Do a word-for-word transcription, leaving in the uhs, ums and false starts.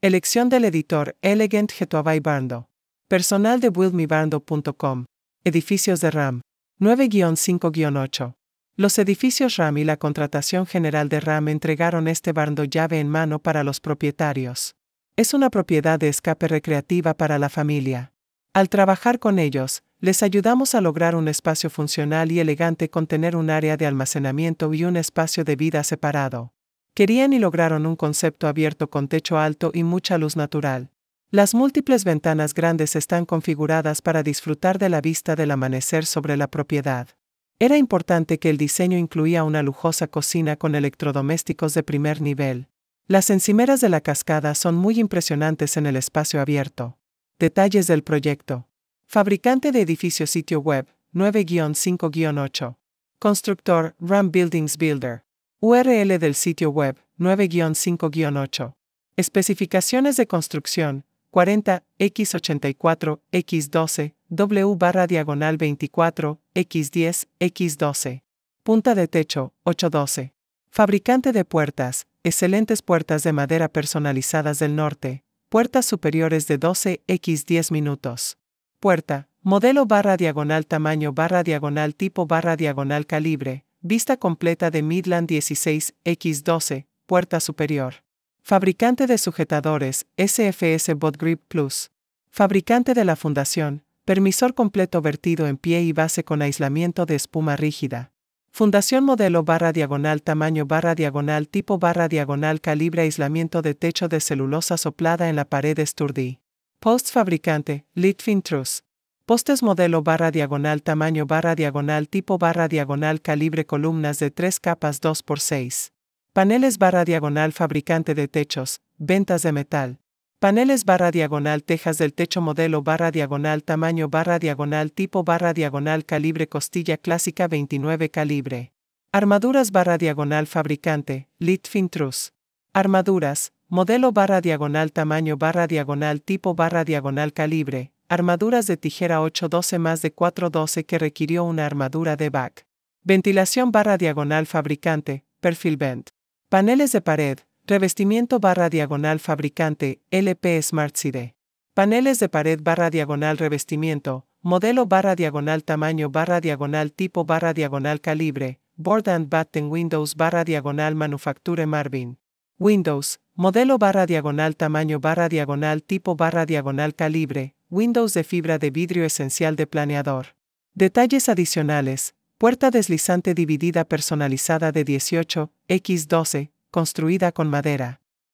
Elección del editor Elegant Getoavai Barndo. Personal de build me barndo punto com. Edificios de RAM. nueve guion cinco guion ocho. Los edificios RAM y la Contratación General de RAM entregaron este barndo llave en mano para los propietarios. Es una propiedad de escape recreativa para la familia. Al trabajar con ellos, les ayudamos a lograr un espacio funcional y elegante con tener un área de almacenamiento y un espacio de vida separado. Querían y lograron un concepto abierto con techo alto y mucha luz natural. Las múltiples ventanas grandes están configuradas para disfrutar de la vista del amanecer sobre la propiedad. Era importante que el diseño incluía una lujosa cocina con electrodomésticos de primer nivel. Las encimeras de la cascada son muy impresionantes en el espacio abierto. Detalles del proyecto. Fabricante de edificios sitio web, nueve guion cinco guion ocho. Constructor, RAM Buildings Builder. U R L del sitio web, nueve guion cinco guion ocho. Especificaciones de construcción, cuarenta por ochenta y cuatro por doce, W barra diagonal veinticuatro por diez por doce. Punta de techo, ocho doce. Fabricante de puertas, excelentes puertas de madera personalizadas del norte, puertas superiores de doce por diez minutos. Puerta, modelo barra diagonal tamaño barra diagonal tipo barra diagonal calibre, vista completa de Midland dieciséis por doce, puerta superior. Fabricante de sujetadores, S F S Bot Grip Plus. Fabricante de la fundación, permisor completo vertido en pie y base con aislamiento de espuma rígida. Fundación modelo barra diagonal tamaño barra diagonal tipo barra diagonal calibre aislamiento de techo de celulosa soplada en la pared sturdy. Post fabricante, Litfin Truss. Postes modelo barra diagonal tamaño barra diagonal tipo barra diagonal calibre columnas de tres capas dos por seis. Paneles barra diagonal fabricante de techos, ventas de metal. Paneles barra diagonal tejas del techo modelo barra diagonal tamaño barra diagonal tipo barra diagonal calibre costilla clásica veintinueve calibre. Armaduras barra diagonal fabricante, Litfin Truss. Armaduras, modelo barra diagonal tamaño barra diagonal tipo barra diagonal calibre. Armaduras de tijera ocho doce más de cuatro doce que requirió una armadura de back. Ventilación barra diagonal fabricante, Perfil Vent. Paneles de pared, revestimiento barra diagonal fabricante, L P SmartSide. Paneles de pared barra diagonal revestimiento, modelo barra diagonal tamaño barra diagonal tipo barra diagonal calibre, Board and Batten Windows barra diagonal Manufacture Marvin. Windows, modelo barra diagonal tamaño barra diagonal tipo barra diagonal calibre, Windows de fibra de vidrio esencial de planeador. Detalles adicionales, puerta deslizante dividida personalizada de dieciocho por doce, construida con madera.